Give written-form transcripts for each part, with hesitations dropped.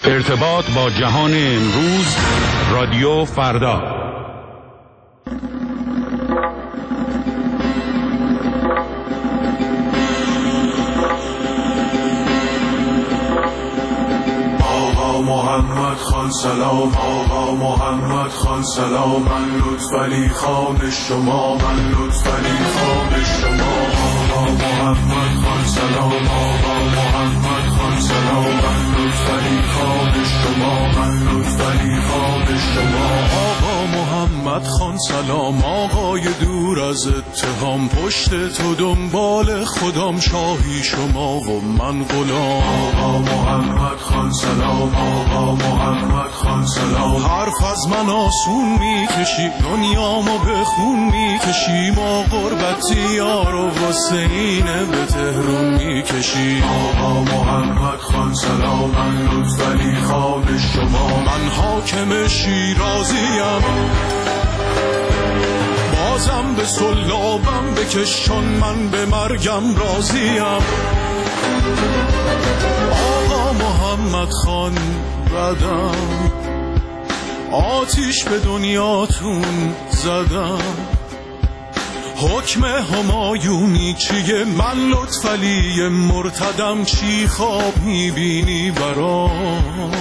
ارتباط با جهان امروز، رادیو فردا. محمد خان سلام، آقا محمد خان سلام، من لطفعلی خان شما، من لطفعلی خان شما. آقا محمد خان سلام، آقا محمد خان سلام، من لطفعلی خان شما، من لطفعلی خان شما. آقا محمد خان سلام، آقای دور از اتهام، پشت تو دنبال خودم، شاهی شما و من غلام. آقا محمد خان سلام، آقا محمد خان سلام، حرف از من آسون میکشی، دنیامو به خون میکشی، ما غربتی یارو واسه اینه به تهرون میکشی. آقا محمد خان سلام، من لطفعلی خان شما، من حاکم شیرازیم، بازم به سلابم بکش، چون من به مرگم راضیم. آقا محمد خان بدم، آتیش به دنیاتون زدم، حکم همایونی چیه؟ من لطفعلی مرتدم، چی خواب میبینی برام؟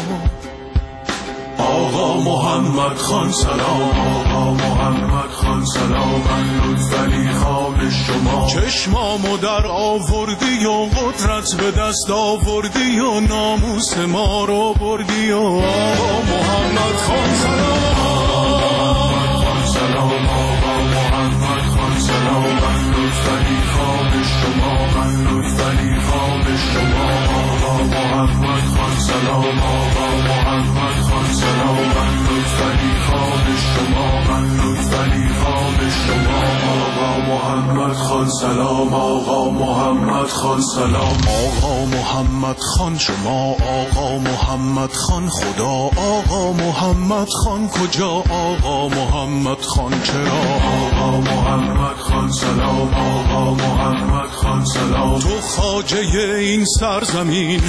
آقا محمد خان سلام، آقا محمد خان سلام، من لطفعلی خان شما، چشمامو در آوردی و قدرت به دست آوردی و ناموس ما رو بردی. و آقا محمد خان سلام، آقا محمد خان سلام، آقا محمد خان سلام، من لطفعلی خان شما، من لطفعلی خان شما. آقا محمد خان سلام، آقا محمد خان سلام، من لطفعلی خان شما، من لطفعلی خان شما. آقا محمد خان سلام، آقا محمد خان سلام، آقا محمد خان شما، آقا محمد خان خدا، آقا محمد خان کجا، آقا محمد خان چرا؟ آقا محمد خان سلام، آقا محمد خان سلام، تو خواجه این سرزمین،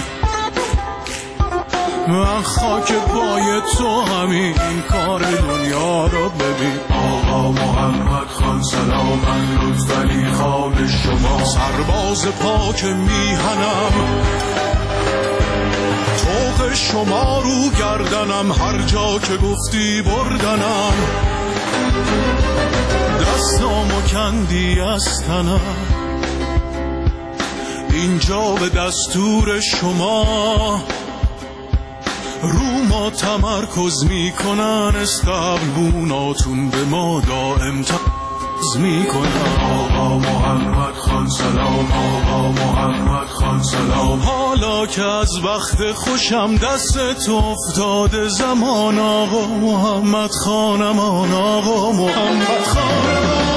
من خاک پای تو، همین کار دنیا رو ببین. آقا محمد خان سلام، من لطفعلی خان شما، سرباز پاک میهنم، طوق شما رو گردنم، هر جا که گفتی بردنم، دستامو کندی از تنم، اینجا به دستور شما رو ما تمرکز میکنن، استقلبوناتون به ما دائم تمرکز میکنن. آقا محمد خان سلام، آقا محمد خان سلام، حالا که از وقت خوشم دست تو افتاده زمان، آقا محمد خانمان، آقا محمد خانمان.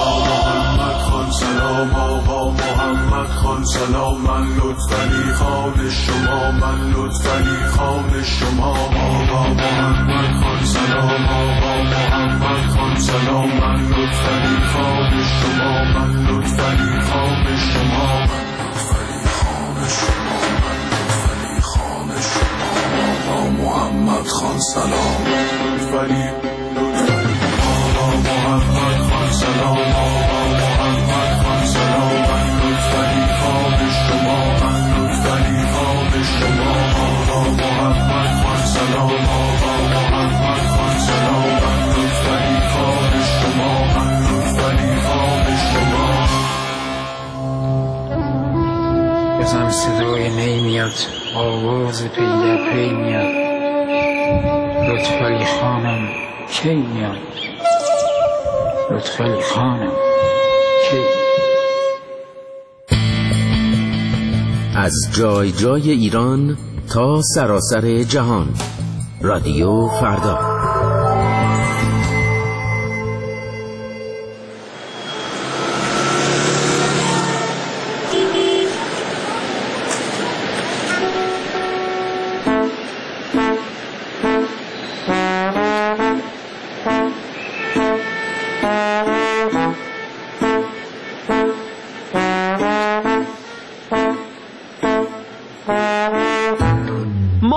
سلام، آقا محمد خان سلام، من لطفعلی خان شما، من لطفعلی خان شما. آقا محمد خان سلام، آقا محمد خان سلام، من لطفعلی خان شما، من لطفعلی خان شما، لطفعلی خان شما، لطفعلی خان شما. آقا محمد خان سلام، لطفعلی آقا محمد خان سلام، آقا محمد خان سلام، من لطفعلی خان شما، من لطفعلی خان شما. آقا محمد خان سلام، آقا محمد خان سلام، من لطفعلی خان شما، من لطفعلی خان شما. بزن صدای نی میاد، آواز پی در پی میاد، لطفعلی خانم کی میاد، لطفعلی خانم کی؟ از جای جای ایران تا سراسر جهان، رادیو فردا.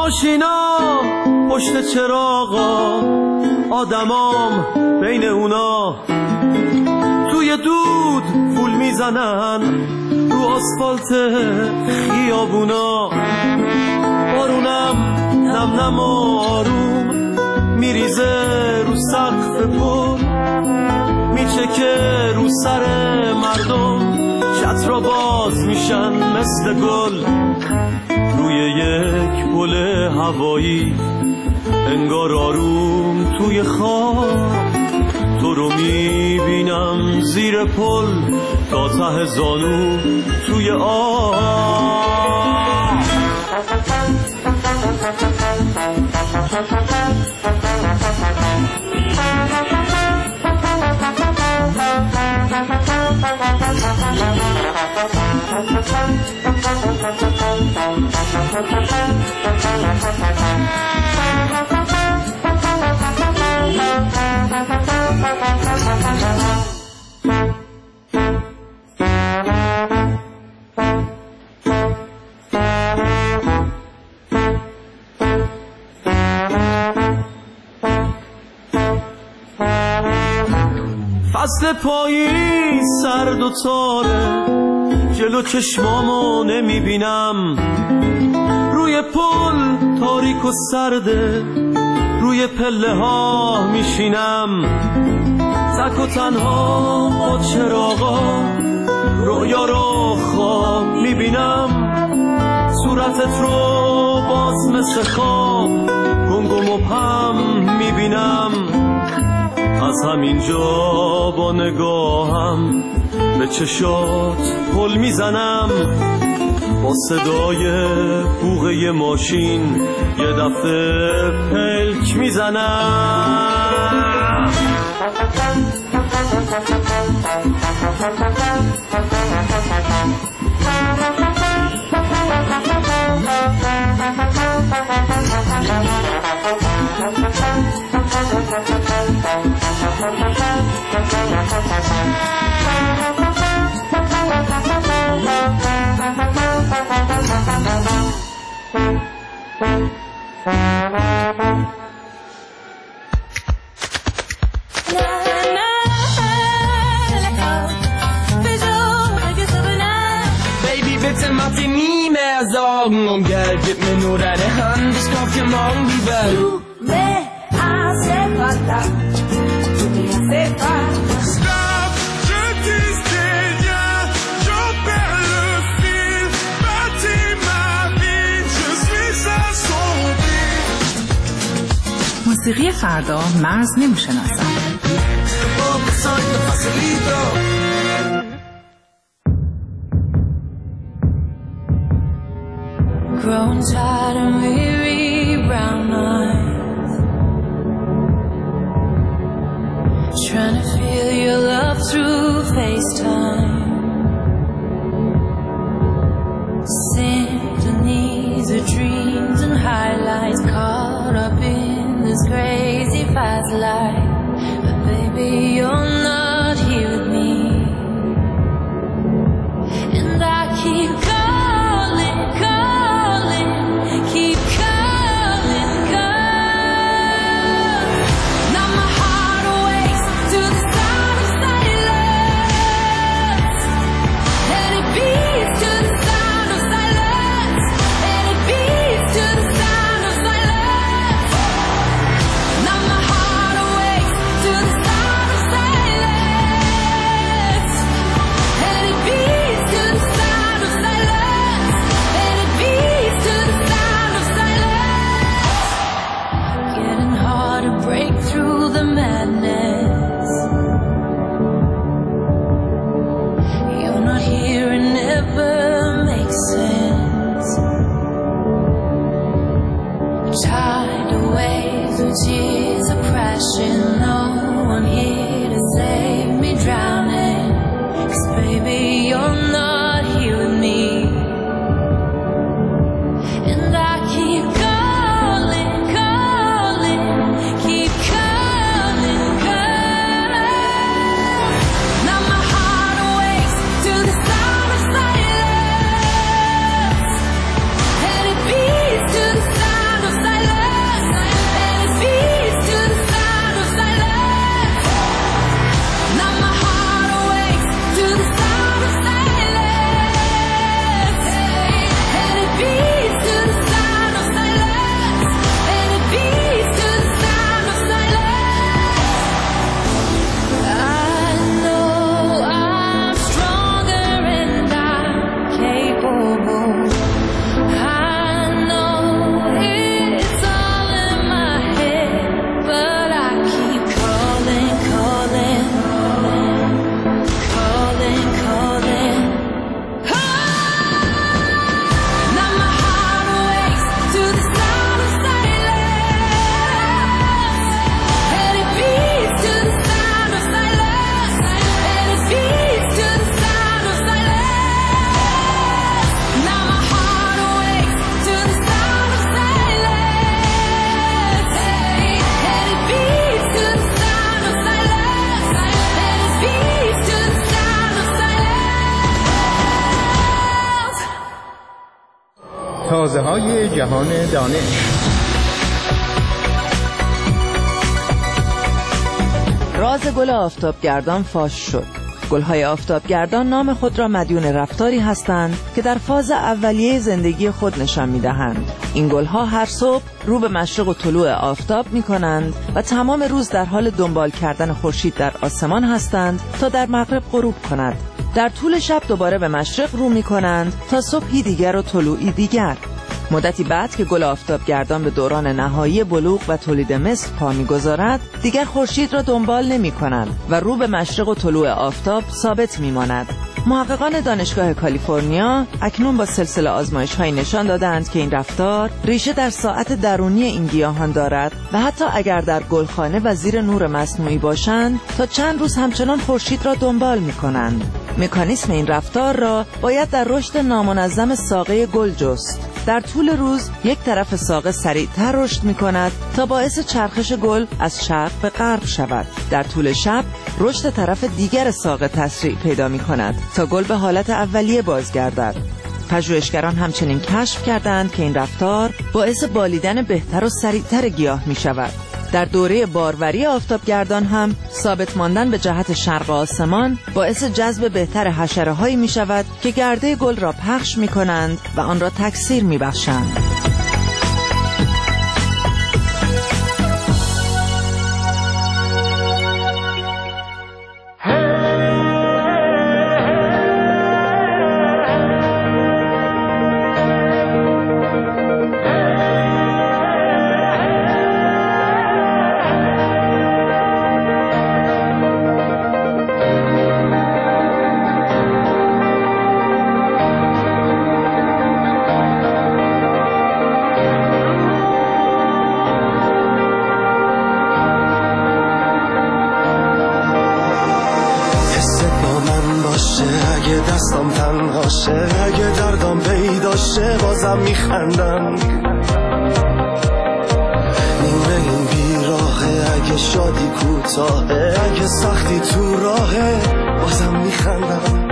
ماشینا پشت چراغا، آدمام بین اونا توی دود پول میزنن رو آسفالت خیابونا. بارونم نم نم و آروم میریزه رو سقف پل، میچکه رو سر مردم، چترا باز میشن مثل گل. روی یک پل هوایی انگار آروم توی خواب، تو رو میبینم زیر پل تا ته زانو توی آب. فصل پاییز سرد و تاره، جلو چشمامو نمیبینم. روی پل تاریک و سرده، روی پله ها میشینم. تک و تنها با چراغا رویا رو خواب میبینم. صورتت رو باز مثل خواب گنگ و مبهم میبینم. از همینجا با نگاهم به چشات پل میزنم. با صدای بوغه ماشین یه دفعه پلک میزنم. Bitte mach dir nie mehr Sorgen um Geld, gib mir nur deine Hand, ich kauf dir morgen die Welt. Tu me hace falta, tu me hace falta. Stop, je dis rien, j'en perds le fil. Bâtis ma vie, je suis assombri. موسیقی فردا مرز نمیشناسد. Growing tired and weary, brown eyes, trying to feel your love through FaceTime. Symphonies of dreams and highlights, caught up in this crazy fast life. But baby, you're not here with me, and I keep calling, calling, keep calling, calling. Now my heart awakes to the sound of silence. Let it beat to the sound of silence. Let it beat to the sound of silence. Now my heart awakes to the sound of silence. Let it beat to the sound of silence. Let it beat to the sound of silence. Getting hard to break through the madness. You're not here, it never makes sense. Tidal waves of tears are crashing. No one here to save me drowning. 'Cause baby, you're not here with me, and I keep calling, calling, keep calling, calling. Now my heart awakes to the sound of silence. Let it beat to the sound تازه‌های جهان دانش. راز گل آفتابگردان فاش شد. گل‌های آفتابگردان نام خود را مدیون رفتاری هستند که در فاز اولیه زندگی خود نشان می‌دهند. این گل‌ها هر صبح رو به مشرق و طلوع آفتاب می‌کنند و تمام روز در حال دنبال کردن خورشید در آسمان هستند تا در مغرب غروب کند. در طول شب دوباره به مشرق رو می‌کنند تا صبحی دیگر و طلوعی دیگر. مدتی بعد که گل آفتابگردان به دوران نهایی بلوغ و تولید مثل پا می‌گذارد، دیگر خورشید را دنبال نمی‌کند و رو به مشرق و طلوع آفتاب ثابت می‌ماند. محققان دانشگاه کالیفرنیا اکنون با سلسله آزمایش‌هایی نشان دادند که این رفتار ریشه در ساعت درونی این گیاهان دارد و حتی اگر در گلخانه و زیر نور مصنوعی باشند، تا چند روز همچنان خورشید را دنبال می‌کنند. مکانیسم این رفتار را باید در رشد نامنظم ساقه گل جست. در طول روز یک طرف ساقه سریعتر رشد می کند تا باعث چرخش گل از شرق به غرب شود. در طول شب رشد طرف دیگر ساقه تسریع پیدا می کند تا گل به حالت اولیه بازگردد. پژوهشگران همچنین کشف کردند که این رفتار باعث بالیدن بهتر و سریعتر گیاه می شود. در دوره باروری آفتابگردان هم ثابت ماندن به جهت شرق آسمان باعث جذب بهتر حشره‌هایی می شود که گرده گل را پخش می کنند و آن را تکثیر می بخشند. دستم تنهاشه، اگه دردم پیداشه بازم میخندم. نیمه این بیراهه، اگه شادی کوتاهه، اگه سختی تو راهه بازم میخندم.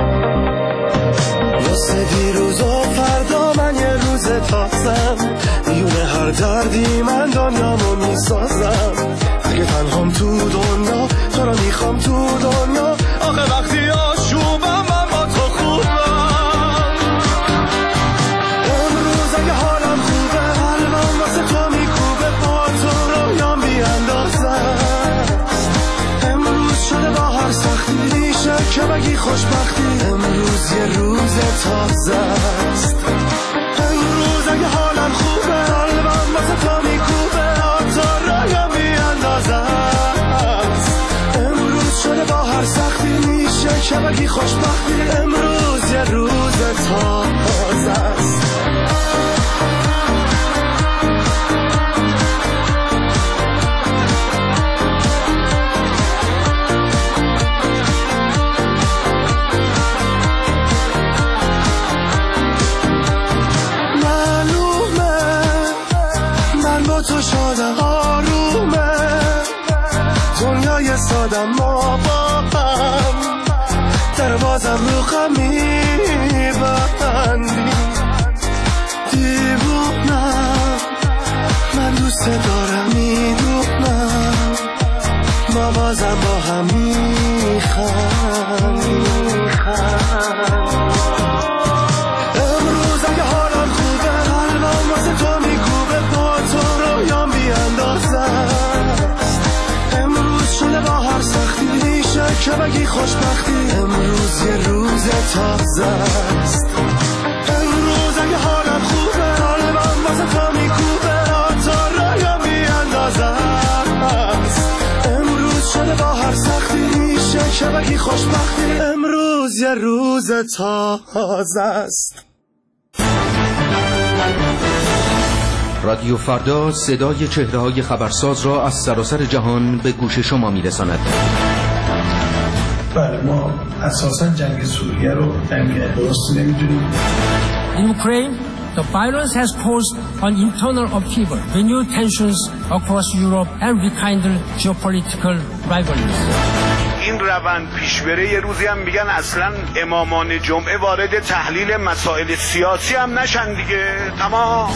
واسه دیروز و فردا من یه روز تازم، میونه هر دردی من دنیامو میسازم. اگه تنهام تو دنیا تو رو میخوام تو دنیا، آخه وقتی آشوبم من با تو خوبم. امروز اگه حالم خوبه قلبم واسه تو میکوبه، با تو رویام بیاندازم. امروز شده با هر سختی میشه که بگی خوشبختی، امروز یه روز تازه است. امروز اگه حالم خوبه قلبم واسه تو میکوبه، با تو رویام بیاندازم. امروز شده با هر سختی میشه که بگی خوشبختی، امروز یه روز تازه است. معلومه من با تو شادم، آرومه دنیای سادم، ما با هم در بازم رو غم میبندی. دیوونم من دوست دارم، میدونم ما بازم با هم میخوام. امروز اگه حالم خوبه قلبم واسه تو میکوبه، با تو رویام بیاندازم. امروز شده با هر سختی میشه که بگی خوشبختی، امروز یه روز تازه است. امروز اگه حالم خوبه قلبم واسه تو میکوبه، تو رویام بیاندازم. امروز شده با هر سختی میشه که بگی خوشبختی، امروز یه روز تازه است. رادیو فردا صدای چهره‌های خبرساز را از سراسر جهان به گوش شما می‌رساند. بله، ما اساساً جنگ سوریه رو جنگ درست نمی‌دونیم. In Ukraine, the violence has caused an internal upheaval, renewed tensions across Europe and rekindled geopolitical rivalries. این روند پیش بره یه روزی هم میگن اصلا امامان جمعه وارد تحلیل مسائل سیاسی هم نشن دیگه. تمام.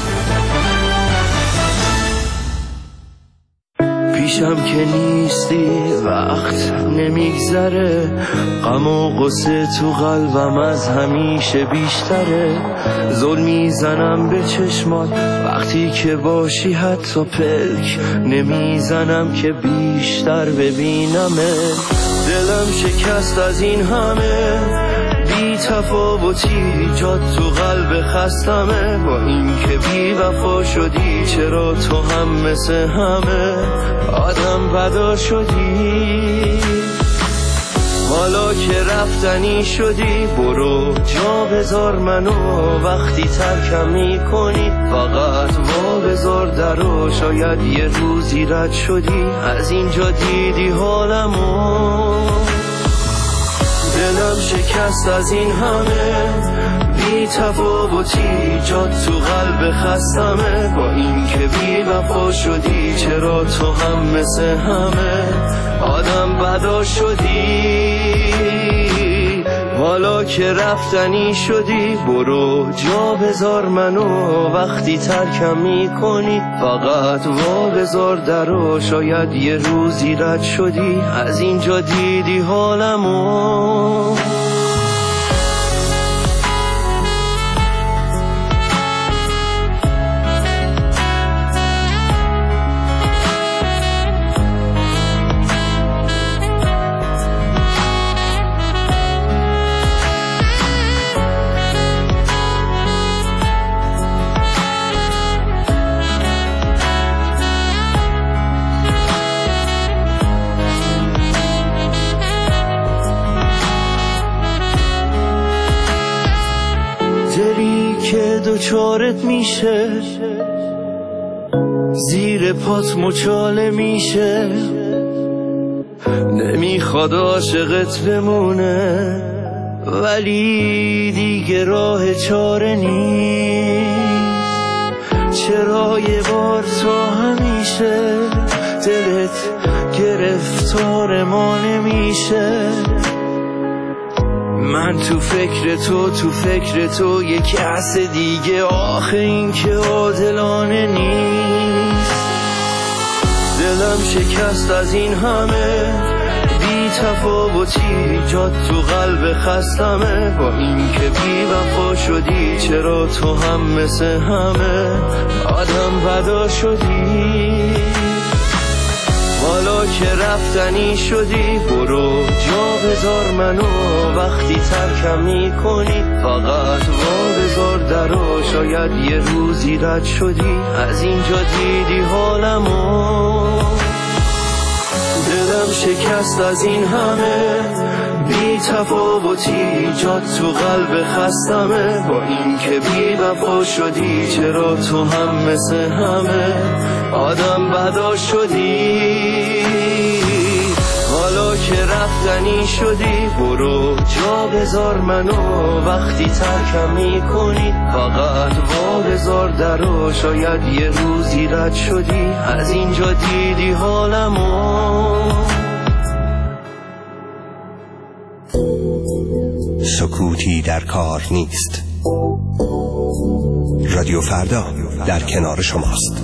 پیشم که نیستی وقت نمیگذره، غم و غصه تو قلبم از همیشه بیشتره. زل میزنم به چشمات وقتی که باشی، حتی پلک نمیزنم که بیشتر ببینمه. دلم شکست از این همه بی تفاوتی، جات تو قلب خستمه. با این که بی وفا شدی، چرا تو هم مثل همه آدم بدا شدی؟ حالا که رفتنی شدی، برو جا بذار منو. وقتی ترکم میکنی فقط وا بذار درو. شاید یه روزی رد شدی، از اینجا دیدی حالمو. دلم شکست از این همه بی تفاوتی، جات تو قلب خستمه. با این که بی وفا شدی، چرا تو هم مثل همه آدم بدا شدی؟ حالا که رفتنی شدی، برو جا بذار منو. وقتی ترکم میکنی فقط وا بذار درو. شاید یه روزی رد شدی، از اینجا دیدی حالمو. دوچارت میشه، زیر پات مچاله میشه. نمیخواد عاشقت بمونه، ولی دیگه راه چاره نیست. چرا یه بار تا همیشه دلت گرفتار ما نمیشه؟ من تو فکر تو یه کس دیگه. آخه این که عادلانه نیست. دلم شکست از این همه بی تفاوتی، جات تو قلب خستمه. با این که بی وفا شدی، چرا تو هم مثل همه آدم بدا شدی؟ حالا که رفتنی شدی، برو جا بذار منو. وقتی ترکم میکنی فقط وا بذار درو. شاید یه روزی رد شدی، از اینجا دیدی حالمو. دلم شکست از این همه بی تفاوتی، جات تو قلب خستمه. با این که بی وفا شدی، چرا تو هم مثل همه آدم بدا شدی؟ حالا که رفتنی شدی، برو جا بذار منو. وقتی ترکم میکنی فقط وا بذار درو. شاید یه روزی رد شدی، از اینجا دیدی حالمو. سکوتی در کار نیست. رادیو فردا در کنار شماست.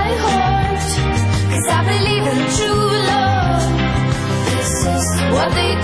What they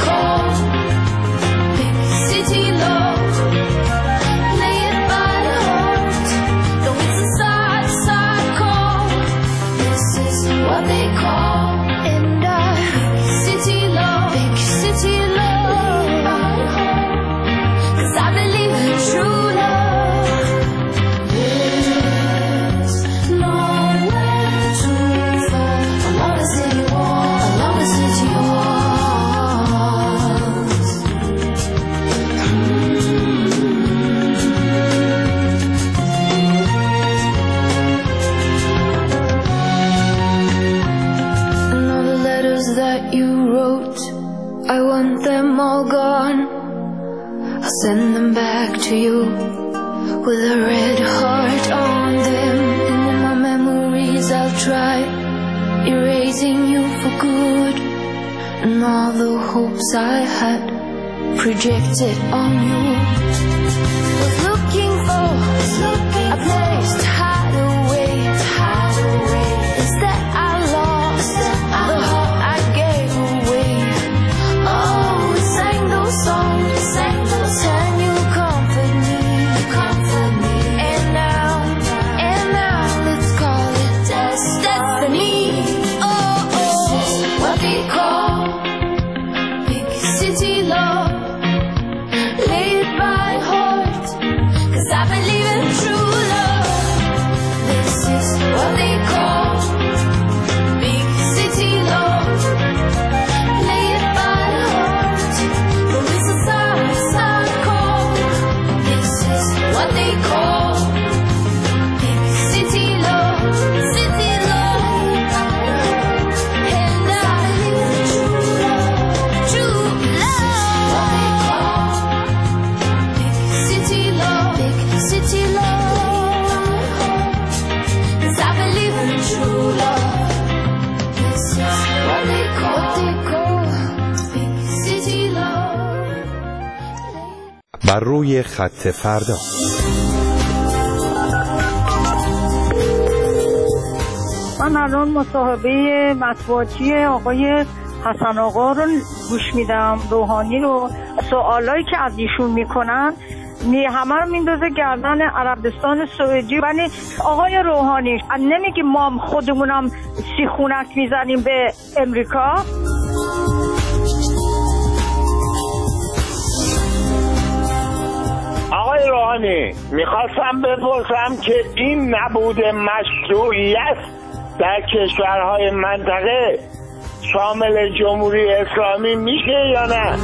send them back to you with a red heart on them. And in my memories I'll try erasing you for good, and all the hopes I had projected on you. Was looking for a place to hide away. Instead I lost the heart I gave away. Oh, we sang those songs, and you comfort me. And now let's call it destiny. Oh, this is what they call big city love. Lay it by heart, 'cause I believe in true love. This is what they call big city love. Lay it by heart, the whistles are cold. This is what they call big city love. City love. And I believe in true love. Big city love. 'Cause I believe in true love. This is what they call big city love. بر روی خط فردا. من الان مصاحبه مطبوعاتی آقای حسن آقا رو گوش میدم، روحانی رو. سوالایی که از ایشون میکنن همه رو میندازه گردن عربستان سعودی. ولی آقای روحانی نمیگیم ما خودمونم سیخونک میزنیم به امریکا؟ آقای روحانی، میخواستم بپرسم که این نبود مشروعیت در کشورهای منطقه شامل جمهوری اسلامی میشه یا نه؟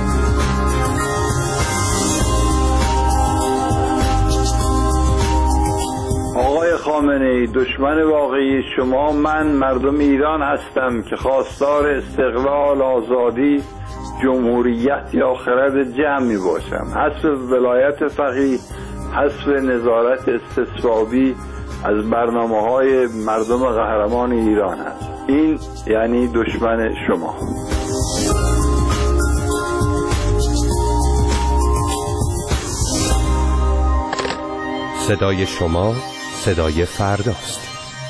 آقای خامنه‌ای، دشمن واقعی شما من مردم ایران هستم که خواستار استقلال، آزادی، جمهوریت یا خرد جمعی باشم. حذف ولایت فقیه، حذف نظارت استصوابی از برنامه‌های مردم قهرمان ایران است. این یعنی دشمن شما. صدای شما صدای فرداست.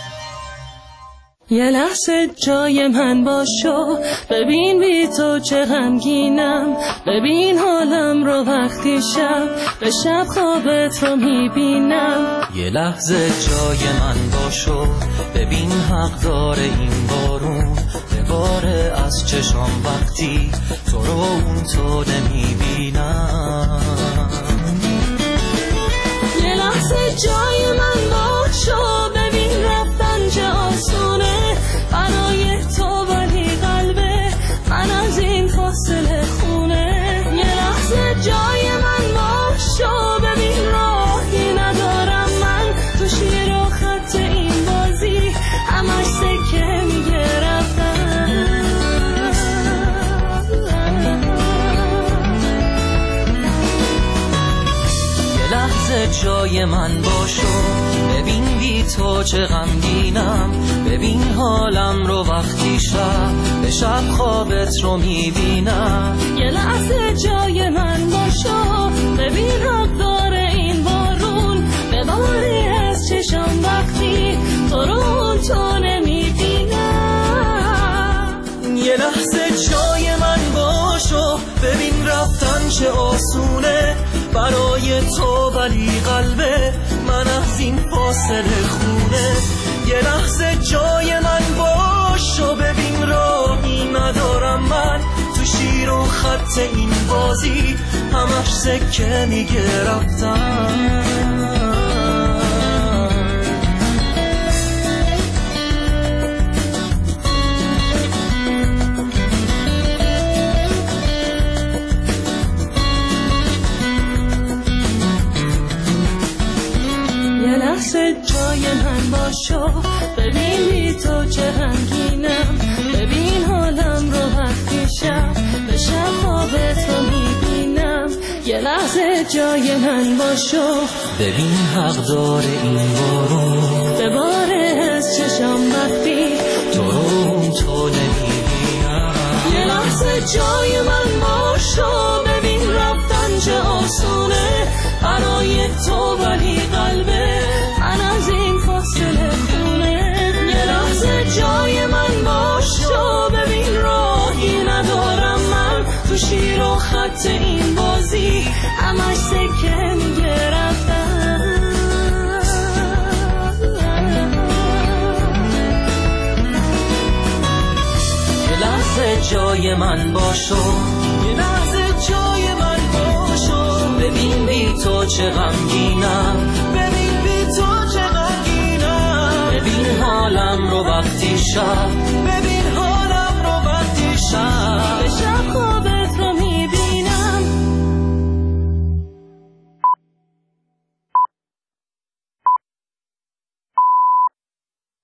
یه لحظه جای من باشو، ببین بی تو چه غمگینم، ببین حالم رو وقتی شب به شب خوابت رو میبینم. یه لحظه جای من باشو، ببین حق داره این بارون بباره از چشام وقتی تو رو اون تو نمیبینم. یه لحظه جای من باشو، ببین رفتن چه آسونه برای تو، ولی قلبه من از این فاصله خونه. یه لحظه جای من باشو، ببین راهی ندارم من تو شیر و خط این بازی، همش سکه میگه رفتن. یه لحظه جای من باشو، ببین بی تو چه غمگینم، ببین حالم رو وقتی شب به شب خوابت رو میبینم. یه لحظه جای من باشو، ببین رب داره این بارون بباری از چشم وقتی تو رو تو نمیبینم. یه لحظه جای من باشو، ببین رفتن چه آسونه برای تو، ولی قلبه من از این فاصله خونه. یه لحظه جای من باشو، ببین راهی ندارم من تو شیر و خط این بازی، همش سکه میگه رفتن. جای من باشو، ببین بی تو چه غمگینم، ببین حالم رو وقتی شب به شب خوابت رو میبینم. یه لحظه جای من باشو ببین حق داره این بارون به باره از چشم وقتی تو رو تو نمیبینم یه لحظه جای من باشو ببین رفتن چه آسونه برای تو ولی قلبه من از این فاصله خونه یه لحظه جای من باشو ببین راهی ندارم من تو شیر و خط این بازی همش سکه میگه رفتن یه لحظه جای من باشو یه لحظه جای من باشو ببین بی تو چه غمگینم ببین بی تو چه غمگینم ببین حالم رو وقتی شب ببین